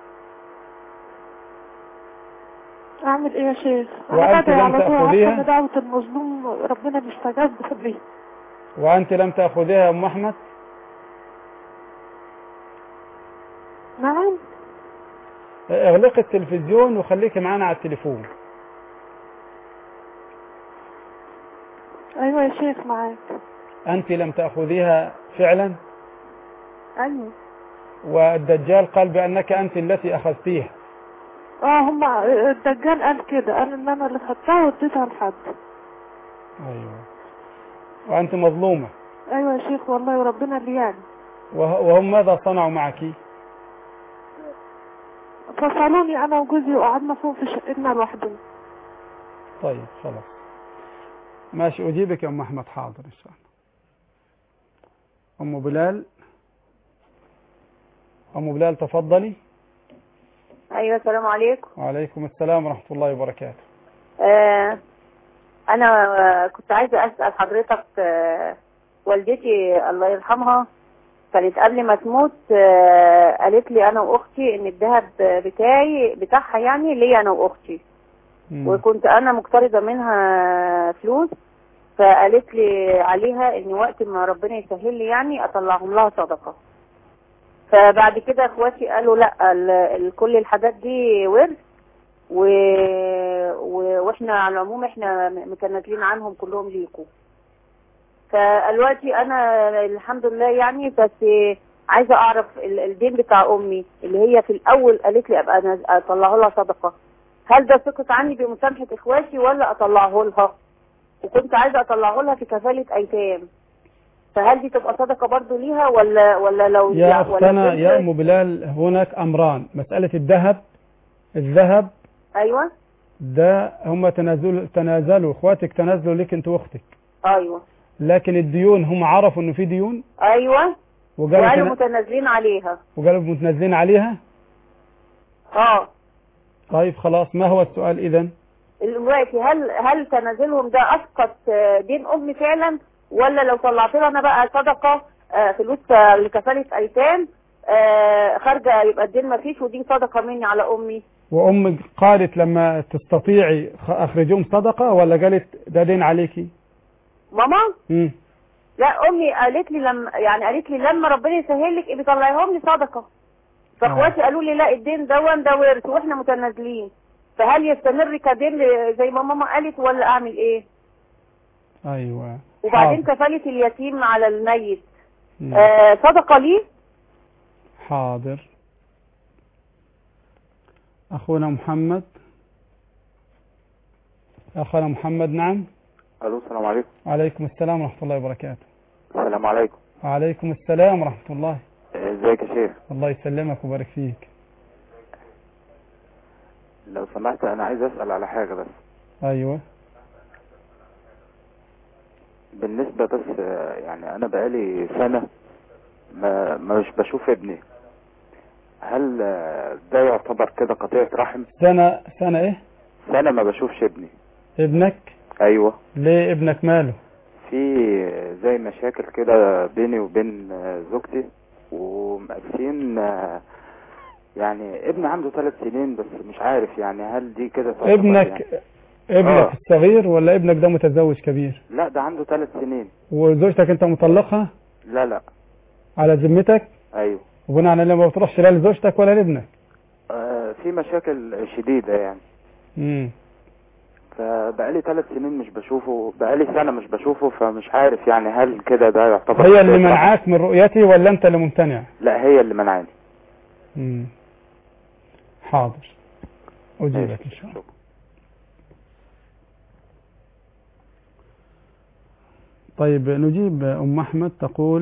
اعمل ايه يا شيخ؟ وانت لم تأخذيها؟ دعوة المظلوم ربنا بيستجاب بيه. وانت لم تأخذيها يا ام احمد؟ نعم. اغلقي التلفزيون وخليكي معانا على التليفون. ايوه يا شيخ معاك. أنت لم تأخذيها فعلا؟ أيوة. والدجال قال بأنك أنت التي أخذتيها. هم الدجال قال كده، قال إن أنا اللي خدتها واديتها لحد. أيوة. وأنت مظلومة. أيوة يا شيخ والله وربنا اللي يعني. وهم ماذا صنعوا معك؟ فصلوني أنا وجوزي وقعدنا فوق في شقتنا لوحدنا. طيب خلاص ماشي، أجيبك يا أم أحمد. حاضر إن شاء الله. أم بلال. أم بلال تفضلي. أيوة السلام عليكم. وعليكم السلام ورحمة الله وبركاته. أنا كنت عايزة أسأل حضرتك، والدتي الله يرحمها كانت قبل ما تموت قالت لي أنا وأختي إن الذهب بتاعها يعني لي أنا وأختي، وكنت أنا مقترضة منها فلوس، فقالت لي عليها إن وقت ما ربنا يسهل لي يعني أطلعهم لها صدقة. فبعد كده اخواتي قالوا لا، كل الحاجات دي ورث واحنا على العموم احنا مكنتلين عنهم كلهم ليكوا. فالوقتي انا الحمد لله يعني، بس عايزه اعرف الدين بتاع امي اللي هي في الاول قالت لي ابقى انا اطلعه لها صدقه، هل ده سقط عني بمسامحه اخواتي ولا اطلعه لها؟ وكنت عايزه اطلعه لها في كفاله ايتام، فهل دي تبقى صدقه برضو ليها ولا لو يا اختنا يا ام بلال هناك امران، مساله الذهب ايوه ده هم تنازلوا اخواتك، تنازلوا لك انت واختك. ايوه. لكن الديون هم عرفوا انه في ديون. ايوه. وقالوا متنازلين عليها. وقالوا متنازلين عليها. طيب خلاص، ما هو السؤال اذا؟ دلوقتي هل تنازلهم ده اسقط دين امي فعلا، ولا لو طلعت لها انا بقى صدقه فلوس لكفاله ايتام خارجه يبقى الدين ما فيش ودي صدقه مني على امي؟ وامك قالت لما تستطيعي اخرجهم صدقه ولا قالت ده دين عليكي؟ ماما؟ لا امي قالت لي لما ربنا يسهل لك ابقي طلعيهم لي صدقه. فاخواتي قالوا لي لا، الدين ده ورث واحنا متنازلين، فهل يستمر كدين زي ما ماما قالت ولا اعمل ايه؟ ايوه. وبعدين كفاله اليتيم على الميت صدقه ليه؟ حاضر. أخونا محمد. أخونا محمد. نعم. الو السلام عليكم. وعليكم السلام ورحمة الله وبركاته. السلام عليكم. وعليكم السلام ورحمة الله. ازيك يا شيخ؟ الله يسلمك ويبارك فيك. لو سمحت انا عايز اسأل على حاجة بس. ايوه. بالنسبة بس يعني انا بقالي سنة مش بشوف ابني، هل ده يعتبر كده قطيعة رحم؟ سنة ايه؟ سنة ما بشوفش ابني. ابنك؟ ايوه. ليه ابنك ماله؟ في زي مشاكل كده بيني وبين زوجتي ومقاسين، يعني ابني عنده 3 سنين بس مش عارف يعني هل دي كده ابنك يعني؟ ابنك الصغير ولا ابنك ده متزوج كبير؟ لا ده عنده 3 سنين. وزوجتك انت مطلقها؟ لا. على ذمتك؟ ايوه. وبناء على ما بتروحش لا لزوجتك ولا لابنك؟ في مشاكل شديدة يعني. فبقالي 3 سنين مش بشوفه، بقالي سنة مش بشوفه، فمش عارف يعني هل كده ده يعتبر هي اللي منعاك من رؤيتي ولا انت اللي ممتنع؟ لا هي اللي منعاني. حاضر اجيبك ان شاء الله. طيب نجيب ام احمد. تقول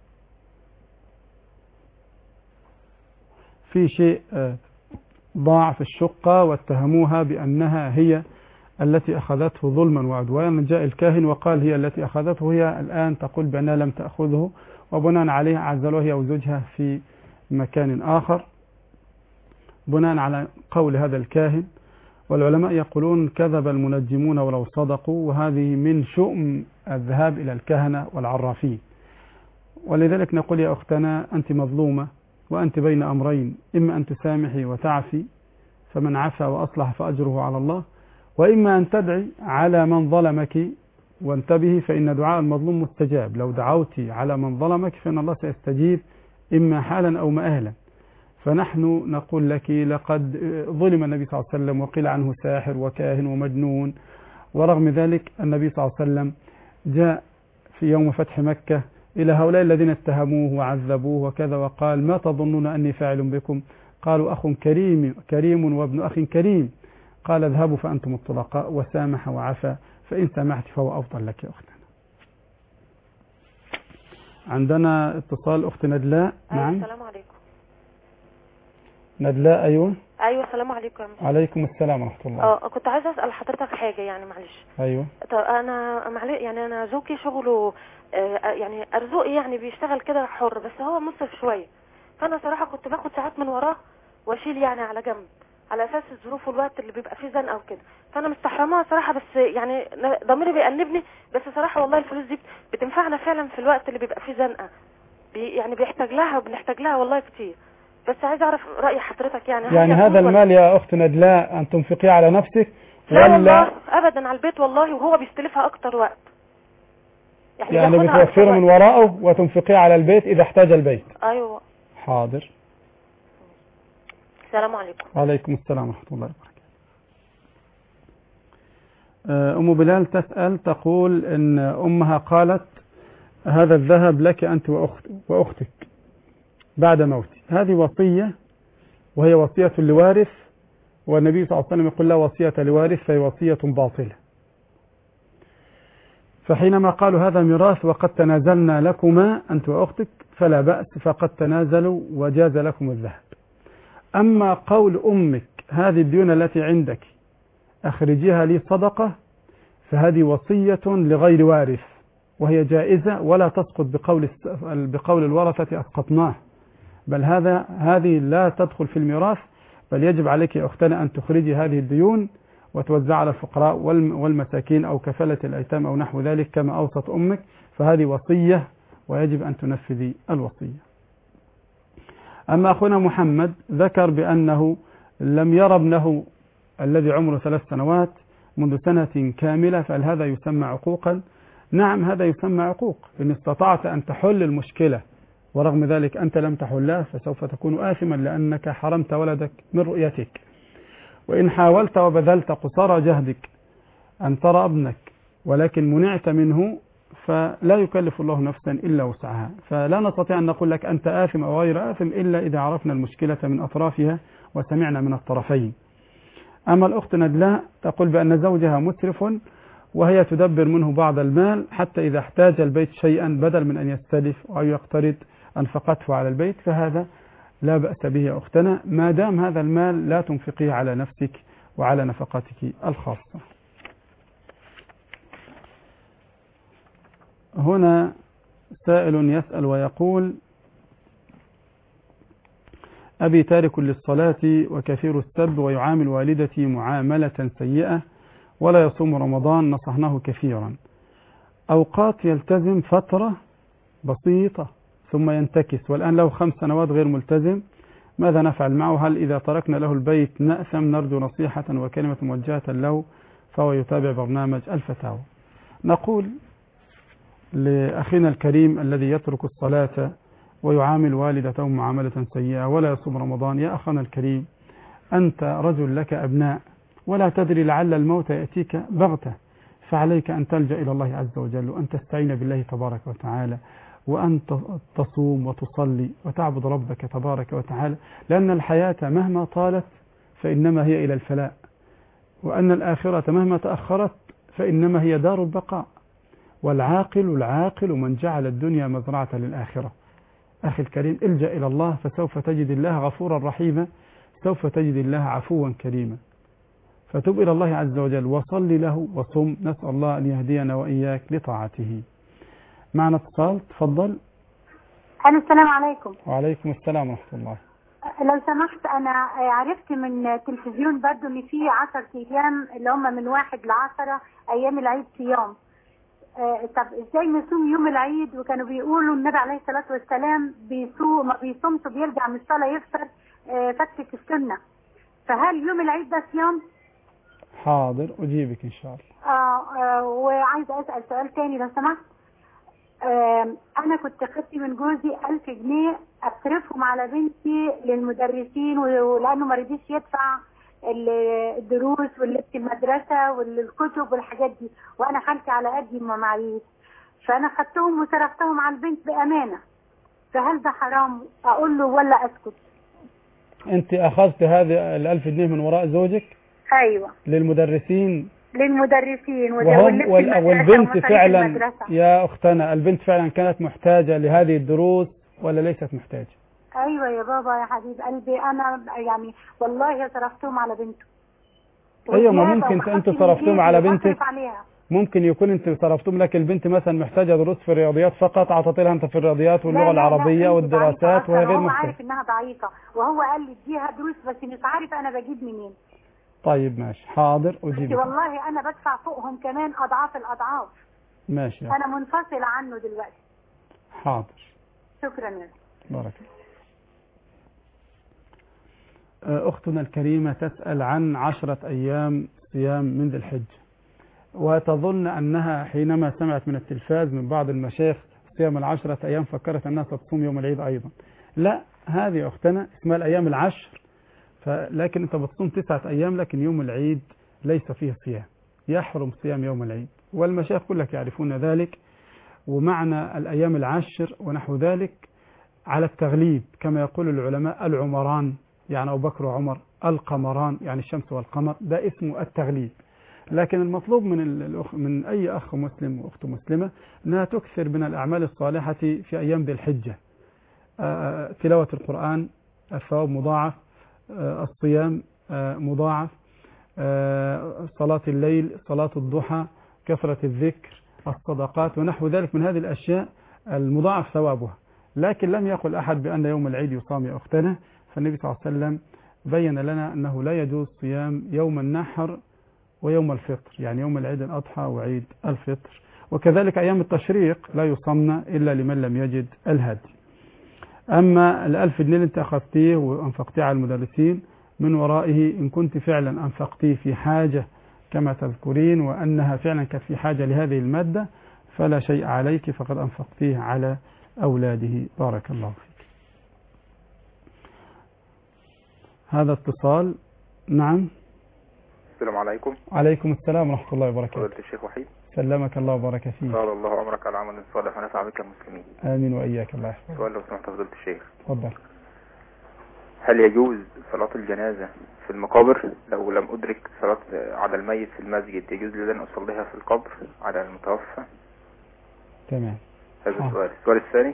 في شيء ضاع في الشقة واتهموها بأنها هي التي أخذته ظلما وعدوانا، جاء الكاهن وقال هي التي أخذته، هي الآن تقول بأنها لم تأخذه، وبناء عليه عزلوها هي وزوجها في مكان آخر بناء على قول هذا الكاهن. والعلماء يقولون كذب المنجمون ولو صدقوا، وهذه من شؤم الذهاب إلى الكهنة والعرافين. ولذلك نقول يا أختنا أنت مظلومة وأنت بين أمرين، إما أن تسامحي وتعفي فمن عفا وأصلح فأجره على الله، وإما أن تدعي على من ظلمك، وانتبهي فإن دعاء المظلوم مستجاب. لو دعوتي على من ظلمك فإن الله سيستجيب إما حالا أو مآلا. فنحن نقول لك لقد ظلم النبي صلى الله عليه وسلم وقيل عنه ساحر وكاهن ومجنون، ورغم ذلك النبي صلى الله عليه وسلم جاء في يوم فتح مكة إلى هؤلاء الذين اتهموه وعذبوه وكذا وقال ما تظنون أني فاعل بكم؟ قالوا أخ كريم وابن أخ كريم. قال اذهبوا فأنتم الطلقاء، وسامح وعفى، فإن سامحت فهو أفضل لك يا أختنا. عندنا اتصال أخت ندلاء. نعم. السلام عليكم. ندلاء. أيوة السلام عليكم. عليكم السلام ورحمة الله. كنت عايزة أسأل حضرتك حاجة يعني معلش. أيوة. طب أنا يعني أنا زوجي شغله يعني أرزقي يعني بيشتغل كده حر، بس هو مصرف شوية، فأنا صراحة كنت باخد ساعات من وراه واشيل يعني على جنب على اساس الظروف والوقت اللي بيبقى فيه زنقه وكده، فانا مستحرماها صراحه، بس يعني ضميري بيأنبني، بس صراحه والله الفلوس دي بتنفعنا فعلا في الوقت اللي بيبقى فيه زنقه، يعني بيحتاج لها وبنحتاج لها والله كتير، بس عايز اعرف رأي حضرتك يعني هذا المال يا اخت ندلاء ان تنفقيه على نفسك لا ولا والله ابدا على البيت والله، وهو بيستلفها اكتر وقت يعني بتوفره من وراءه وتنفقيه على البيت اذا احتاج البيت. ايوه حاضر. السلام عليكم. وعليكم السلام ورحمة الله وبركاته. أم بلال تسأل تقول إن أمها قالت هذا الذهب لك أنت وأختك بعد موتي. هذه وصية وهي وصية لوارث، والنبي صلى الله عليه وسلم يقول لا وصية لوارث فهي وصية باطلة. فحينما قالوا هذا ميراث وقد تنازلنا لكما أنت وأختك فلا بأس، فقد تنازلوا وجاز لكم الذهب. أما قول أمك هذه الديون التي عندك أخرجيها لي صدقة، فهذه وصية لغير وارث وهي جائزة ولا تسقط بقول الورثة أسقطناه، بل هذه لا تدخل في الميراث، بل يجب عليك يا أختنا أن تخرجي هذه الديون وتوزع على الفقراء والمساكين أو كفالة الأيتام أو نحو ذلك كما أوصت أمك، فهذه وصية ويجب أن تنفذي الوصية. أما أخونا محمد ذكر بأنه لم يرى ابنه الذي عمره 3 سنوات منذ سنة كاملة، فهل هذا يسمى عقوقا؟ نعم هذا يسمى عقوق، إن استطعت أن تحل المشكلة ورغم ذلك أنت لم تحلها فسوف تكون آثما لأنك حرمت ولدك من رؤيتك. وإن حاولت وبذلت قصارى جهدك أن ترى ابنك ولكن منعت منه، فلا يكلف الله نفسا إلا وسعها، فلا نستطيع أن نقول لك أنت آثم أو غير آثم إلا إذا عرفنا المشكلة من أطرافها وسمعنا من الطرفين. أما الأخت ندلاء تقول بأن زوجها مسرف وهي تدبر منه بعض المال حتى إذا احتاج البيت شيئا بدل من أن يستلف أو يقترض أنفقته على البيت، فهذا لا بأس به يا أختنا ما دام هذا المال لا تنفقيه على نفسك وعلى نفقاتك الخاصة. هنا سائل يسأل ويقول أبي تارك للصلاة وكثير السب ويعامل والدتي معاملة سيئة ولا يصوم رمضان، نصحناه كثيرا، أوقات يلتزم فترة بسيطة ثم ينتكس والآن له 5 سنوات غير ملتزم، ماذا نفعل معه؟ هل إذا تركنا له البيت نأثم؟ نرجو نصيحة وكلمة موجهة له فهو يتابع برنامج الفتاوى. نقول لأخينا الكريم الذي يترك الصلاة ويعامل والدته معاملة سيئة ولا يصوم رمضان، يا أخانا الكريم أنت رجل لك أبناء ولا تدري لعل الموت يأتيك بغتة، فعليك أن تلجأ إلى الله عز وجل وأن تستعين بالله تبارك وتعالى وأن تصوم وتصلي وتعبد ربك تبارك وتعالى، لأن الحياة مهما طالت فإنما هي إلى الفلاء، وأن الآخرة مهما تأخرت فإنما هي دار البقاء، والعاقل من جعل الدنيا مزرعة للآخرة. أخي الكريم الجأ إلى الله فسوف تجد الله غفورا رحيما، سوف تجد الله عفوا كريما، فتب إلى الله عز وجل وصل له وصم، نسأل الله أن يهدينا وإياك لطاعته. معنا اتصال، تفضل. السلام عليكم. وعليكم السلام ورحمة الله. لو سمحت أنا عرفت من التلفزيون برضو إن في 10 أيام اللي هم من 1 ل10 أيام العيد صيام. طب إزاي نصوم يوم العيد؟ وكانوا بيقولوا النبي عليه الصلاة والسلام بيصوم ما بيصومش وبيرجع من الصلاة يفطر فترة السنة، فهل يوم العيد ده صيام؟ حاضر أجيبك إن شاء الله. وعايزة أسأل سؤال تاني لو سمحت. أنا كنت خدت من جوزي 1000 جنيه أصرفهم على بنتي للمدرسين ولأنه ما رضيش يدفع الدروس واللبس المدرسة والكتب والحاجات دي، وأنا حالتي على قدي ما معيش، فأنا خدتهم وصرفتهم على البنت بأمانة، فهل ده حرام أقول له ولا أسكت؟ أنت أخذت هذه 1000 جنيه من وراء زوجك؟ أيوة. للمدرسين والبنت فعلا يا أختنا البنت فعلا كانت محتاجة لهذه الدروس ولا ليست محتاجة؟ ايوه يا بابا يا حبيب قلبي، انا يعني والله صرفتهم على بنته. ايوه ما ممكن انت صرفتهم على بنتك، ممكن يكون انت صرفتهم لك البنت مثلا محتاجة دروس في الرياضيات فقط، اعطيت لها انت في الرياضيات واللغة العربية والدراسات وهي غير محتاجة. هو عارف انها ضعيفة وهو قال لي اديها دروس بس مش عارف انا بجيب منين. طيب ماشي حاضر أجيبك. والله أنا بدفع فوقهم كمان أضعاف الأضعاف. ماشي. أنا منفصلة عنه دلوقتي. حاضر. شكرا لك. بارك الله. أختنا الكريمة تسأل عن 10 أيام صيام من ذي الحجة، وتظن أنها حينما سمعت من التلفاز من بعض المشايخ صيام 10 أيام فكرت أنها ستصوم يوم العيد أيضا. لا، هذه أختنا اسمها الأيام 10، لكن أنت بتصوم 9 أيام، لكن يوم العيد ليس فيه صيام، يحرم صيام يوم العيد، والمشايخ كلك يعرفون ذلك. ومعنى الأيام 10 ونحو ذلك على التغليب كما يقول العلماء العمران، يعني أبو بكر وعمر، القمران يعني الشمس والقمر، ده اسمه التغليب. لكن المطلوب من أي أخ مسلم وأخت مسلمة أنها تكثر من الأعمال الصالحة في أيام ذي الحجة، تلاوة القرآن الثواب مضاعف، الصيام مضاعف، صلاة الليل، صلاة الضحى، كثرة الذكر، الصدقات ونحو ذلك من هذه الأشياء المضاعف ثوابها. لكن لم يقل أحد بأن يوم العيد يصام يا أختنا، فالنبي صلى الله عليه وسلم بين لنا أنه لا يجوز صيام يوم النحر ويوم الفطر، يعني يوم العيد الأضحى وعيد الفطر، وكذلك أيام التشريق لا يصمنا إلا لمن لم يجد الهدي. أما 1000 جنيه اللي أنت أخذتيه وأنفقتيه على المدرسين من ورائه، إن كنت فعلا أنفقتيه في حاجة كما تذكرين وأنها فعلا كانت في حاجة لهذه المادة فلا شيء عليك، فقد أنفقتيه على أولاده. بارك الله فيك. هذا اتصال. نعم. السلام عليكم. عليكم السلام ورحمة الله وبركاته. فضيلة الشيخ وحيد. سلمك الله وبارك فيك. طال الله عمرك على عمل صالح ونفع بك المسلمين. آمين وإياك. الله يحفظك. سؤال لو سمحت فضيلة الشيخ. تفضل. هل يجوز صلاة الجنازة في المقابر؟ لو لم أدرك صلاة على الميت في المسجد يجوز لي أن أصليها في القبر على المتوفى؟ تمام. هذا السؤال. السؤال الثاني،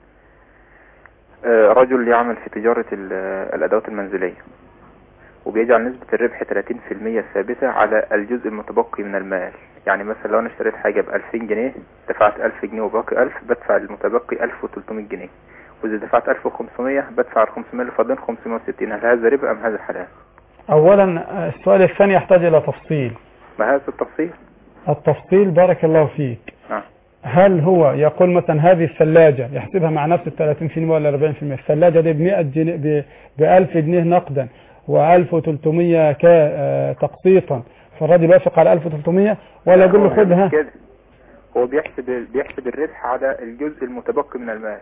رجل يعمل في تجارة الأدوات المنزلية وبيجعل نسبة الربح 30% ثابتة على الجزء المتبقي من المال. يعني مثلا لو أنا اشتريت حاجة ب2000 جنيه، دفعت 1000 جنيه وباقي 1000، بدفع المتبقي 1300 جنيه، وإذا دفعت 1500 بدفع 500 اللي فاضلين 560. هل هذا ربا أم هذا حلال؟ أولا السؤال الثاني يحتاج إلى تفصيل. ما هذا التفصيل؟ التفصيل بارك الله فيك. هل هو يقول مثلا هذه الثلاجة يحسبها مع نفس 30% ولا 40%؟ الثلاجة دي ب100 جنيه، ب1000 جنيه نقدا و1300 تقسيطا، فالراجل يوافق على 1300 ولا يقول له خذها؟ كده هو بيحسب الربح على الجزء المتبقي من المال.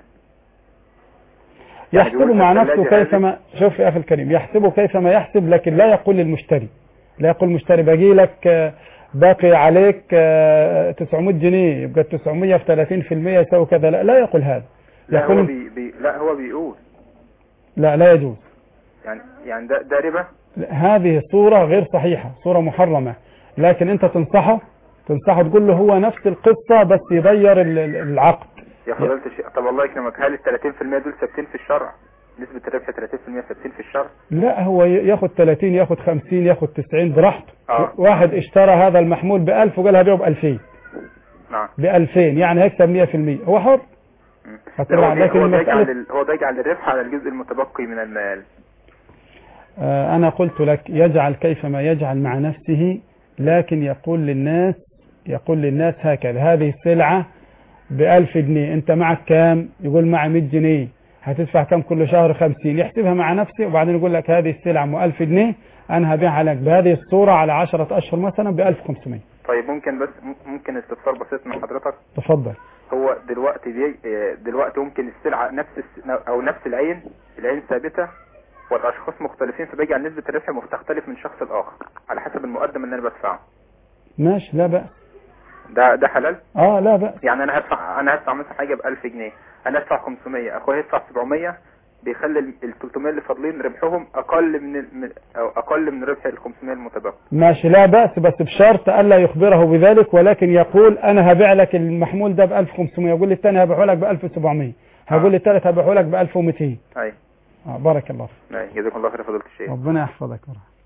يحسبه مع نفسه كيفما، شوف يا أخي الكريم، يحسبه كيفما يحسب، لكن لا يقول للمشتري، لا يقول المشتري باقي لك باقي عليك 900 جنيه، يبقى 900 في 30% يساوي كذا. لا يقول هذا. يقول هو بيقول لا يجوز. يعني ده ربا. هذه صورة غير صحيحة، صورة محرمة. لكن انت تنصحه تقول له هو نفس القصة بس يغير العقد. يا فضيلة الشيخ، طب الله يكرمك، هل ال 30% دول ثابتين في الشرع؟ نسبة الربح 30% ثابتين في الشرع؟ لا، هو ياخد 30، ياخد 50، ياخد 90 براحته. واحد اشترى هذا المحمول ب1000 وقال هبيعه ب2000. نعم. ب2000 يعني هيكسب 100%، هو حر. لكن هو بيجعل الربح على الجزء المتبقي من المال. أنا قلت لك يجعل كيفما يجعل مع نفسه، لكن يقول للناس هكذا: هذه السلعة ب1000 جنيه، أنت معك كام؟ يقول معي 100 جنيه، هتدفع كام كل شهر؟ 50. يحسبها مع نفسه وبعدين يقول لك هذه السلعة ب1000 جنيه، أنا هبيعها لك بهذه الصورة على 10 أشهر مثلا ب1500. طيب ممكن استفسار بسيط من حضرتك؟ تفضل. هو دلوقتي ممكن السلعة نفس العين ثابتة والاشخاص مختلفين، فبيجعل نسبة الربح تختلف من شخص لاخر على حسب المقدم اللي انا بدفعه. ماشي، لا بأس. ده حلال؟ لا بأس. يعني انا هدفع مثلا حاجة ب1000 جنيه، انا هدفع 500، اخويا هيدفع 700، بيخلي ال 300 اللي فاضلين ربحهم اقل من ربح ال 500 المتبقي. ماشي، لا بأس، بس بشرط الا يخبره بذلك، ولكن يقول انا هبيع لك المحمول ده ب 1500، يقول لي الثاني هبيعه لك ب 1700، هقول لي الثالث هبيعه لك ب 1200. ايوه. بارك الله فيك. جزاكم الله خير فضيلة الشيخ. ربنا يحفظك.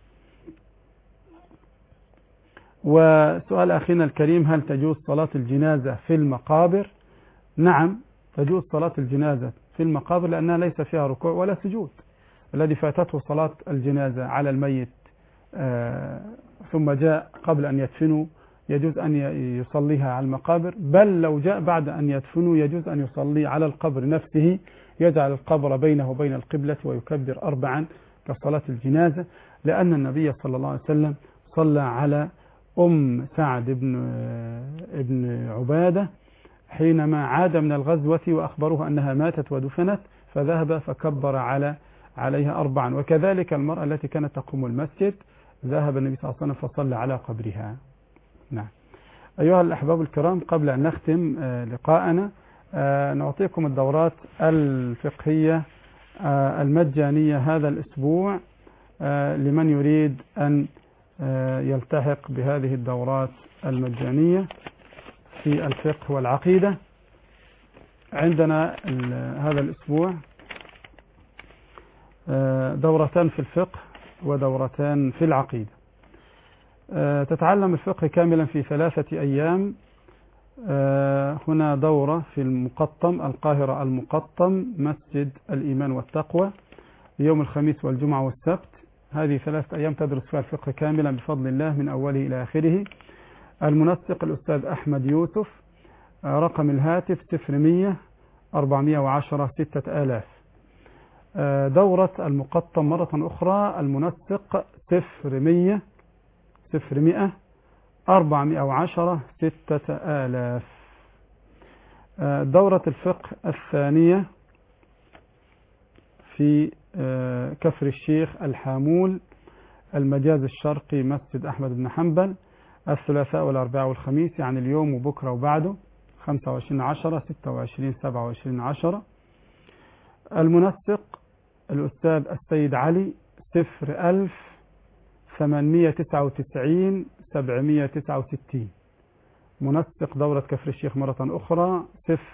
وسؤال أخينا الكريم: هل تجوز صلاة الجنازة في المقابر؟ نعم، تجوز صلاة الجنازة في المقابر لأنها ليس فيها ركوع ولا سجود. الذي فاتته صلاة الجنازة على الميت ثم جاء قبل أن يدفنوا يجوز أن يصليها على المقابر، بل لو جاء بعد أن يدفنوا يجوز أن يصلي على القبر نفسه، يجعل القبر بينه وبين القبلة ويكبر 4 كصلاة الجنازة، لأن النبي صلى الله عليه وسلم صلى على أم سعد بن عبادة حينما عاد من الغزوة وأخبروه أنها ماتت ودفنت، فذهب فكبر عليها 4. وكذلك المرأة التي كانت تقوم المسجد ذهب النبي صلى الله عليه وسلم فصلى على قبرها. نعم. أيها الأحباب الكرام، قبل أن نختم لقاءنا نعطيكم الدورات الفقهية المجانية هذا الأسبوع لمن يريد أن يلتحق بهذه الدورات المجانية في الفقه والعقيدة. عندنا هذا الأسبوع دورتان في الفقه ودورتان في العقيدة. تتعلم الفقه كاملا في 3 أيام. هنا دورة في المقطم، القاهرة المقطم، مسجد الإيمان والتقوى، يوم الخميس والجمعة والسبت. هذه 3 أيام تدرس فيها الفقه كاملا بفضل الله من أوله إلى آخره. المنسق الأستاذ أحمد يوسف، رقم الهاتف 0100 410 6000. دورة المقطم مرة أخرى، المنسق 0100 410 6000. دورة الفقه الثانية في كفر الشيخ الحامول، المجاز الشرقي، مسجد أحمد بن حنبل، الثلاثاء والأربعاء والخميس، يعني اليوم وبكرة وبعده، 25/10 26 27/10. المنسق الأستاذ السيد علي 01899 769. منسق دورة كفر الشيخ مرة أخرى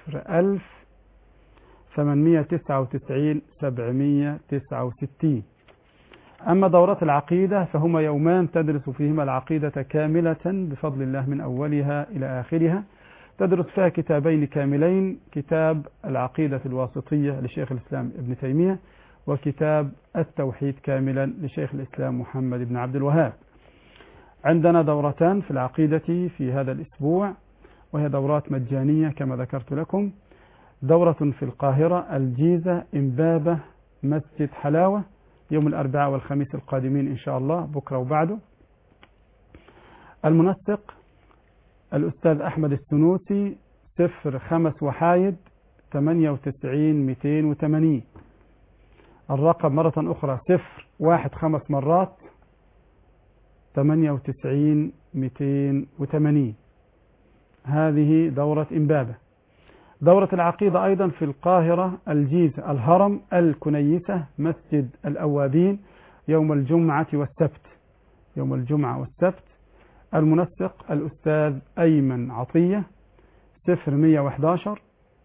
01899 769. أما دورات العقيدة فهما يومان تدرس فيهما العقيدة كاملة بفضل الله من أولها إلى آخرها. تدرس فيها كتابين كاملين، كتاب العقيدة الواسطية لشيخ الإسلام ابن تيمية، وكتاب التوحيد كاملا لشيخ الإسلام محمد بن عبد الوهاب. عندنا دورتان في العقيدة في هذا الأسبوع، وهي دورات مجانية كما ذكرت لكم. دورة في القاهرة الجيزة إمبابة مسجد حلاوة يوم الأربعاء والخميس القادمين إن شاء الله، بكرة وبعده. المنسق الأستاذ أحمد السنوسي 0 98 280. الرقم مرة أخرى 0 5 مرات 98 280. هذه دورة إمبابة. دورة العقيدة أيضا في القاهرة الجيزة الهرم الكنيسة مسجد الأوابين يوم الجمعة والسبت، يوم الجمعة والسبت. المنسق الأستاذ أيمن عطية 0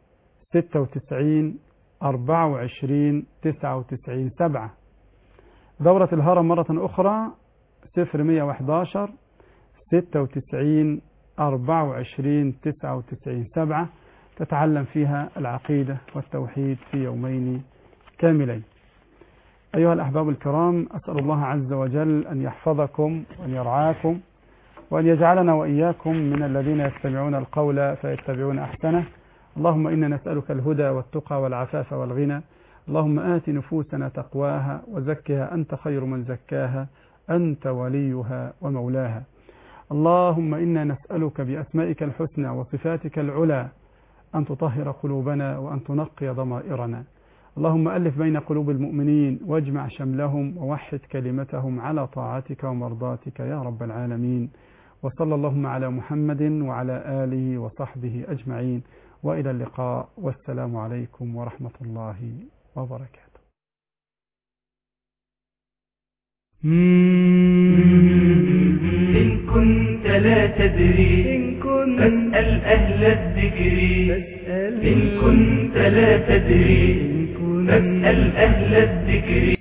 96 24 99 7. دورة الهرم مرة أخرى 0 96 24 99 7. تتعلم فيها العقيدة والتوحيد في يومين كاملين. أيها الأحباب الكرام، أسأل الله عز وجل أن يحفظكم وأن يرعاكم وأن يجعلنا وإياكم من الذين يستمعون القول فيتبعون أحسنه. اللهم إنا نسألك الهدى والتقى والعفاف والغنى. اللهم آت نفوسنا تقواها وزكها أنت خير من زكاها، أنت وليها ومولاها. اللهم إنا نسألك بأسمائك الحسنى وصفاتك العلى أن تطهر قلوبنا وأن تنقي ضمائرنا. اللهم ألف بين قلوب المؤمنين واجمع شملهم ووحد كلمتهم على طاعتك ومرضاتك يا رب العالمين. وصلى اللهم على محمد وعلى آله وصحبه أجمعين، وإلى اللقاء، والسلام عليكم ورحمة الله وبركاته. إن كنت لا تدري فاسأل أهل الذكر. إن كنت لا تدري فاسأل أهل الذكر.